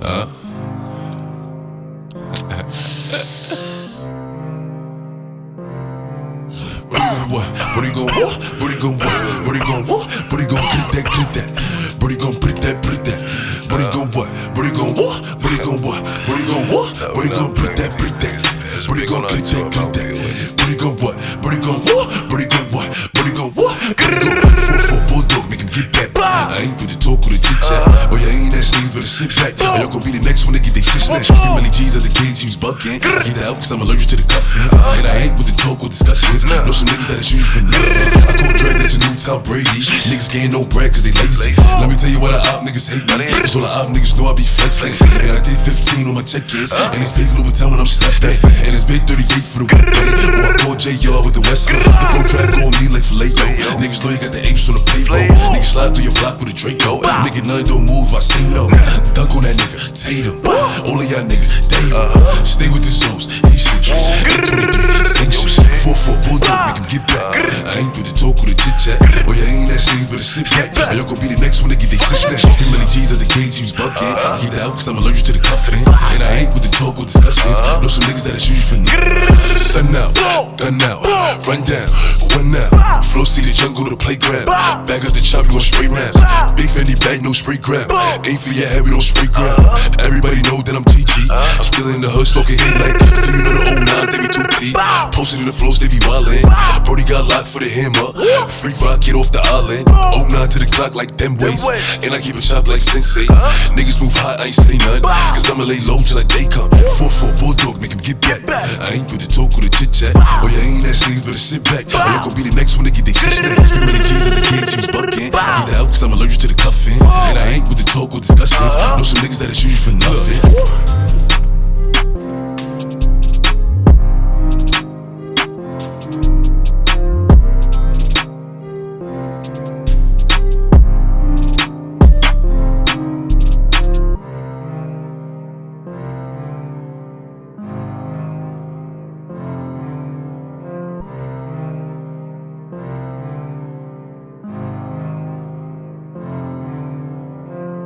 Brody gon' what? Brody gon' what? Brody gon' what? Brody gon' put that, put that. Brody gon' put that, put that. Brody gon' what? Brody gon' what? Brody gon' what? Brody gon' what? Brody gon' put that, put that. Brody gon' put that, put that. Brody gon' what? Brody gon' what? Brody gon' what? Brody gon' what? Brody gon' 4-4 bulldog, make him get back. I ain't with the talk or the chit chat. Oh, yeah, ain't that sneeze, better sit back. Oh, y'all gon' be the next one to get they shit snatched. Free Melly G's at the cage, he was bucking. Get that out cause I'm allergic to the cuffing. And I ain't with the talk or discussions. Know some niggas that'll shoot you for nothing. I call Dredd, that's a new Tom Brady. Niggas getting no bread cause they lazy. Let me tell you why the op niggas hate me. Cause all the op niggas know I be flexing. And I did 15 on my check-ins. And it's big Louboutin when I'm stepping. And it's big 38 for the weekday. Or I call JR with the West End. The pro draft on me like filet-o. Niggas know you got the apes on the payroll. Niggas slide through your block with a Draco. Nigga, none don't move, I say no. Dunk on that nigga, Tatum. All of y'all niggas, David. Stay with the Zoes, Haitians. 823, sanctions. 4-4 bulldog, make him get back. I ain't with the talk or the chit chat. Oh, yeah, ain't that sneeze, better sit back. Or y'all gon' be the next one to get they shit snatched. Free Melly G's at the cage, he was bucking. Keep that out cause I'm allergic to the cuffing. And I ain't with the talk or discussions. Know some niggas that'll shoot you for nothing. Sun out, gun out, run down, run out. Flow see the jungle to the playground. Bag up the chop, you gon' spray rounds. Big Fendi bag, no spray ground. Aim for your head, we don't spray ground. Everybody know that I'm GG. Still in the hood, smoking headlight. Do you know the 09, they be 2T. Posted in the flows, they be wildin'. Brody got locked for the hammer. Free rock, get off the island. 09 to the clock like them ways. And I keep it chopped like Sensei. Niggas move hot, I ain't say none. Cause I'ma lay low till like day come. 4-4 bulldog, make him get back. I ain't with the talk or the chit chat. Oh, yeah, ain't that sneeze, better sit back. Or y'all gon' be the next one to get they shit snatched. Free Melly G's at the cage, he was bucking. Keep that out cause I'm allergic to the cuffing.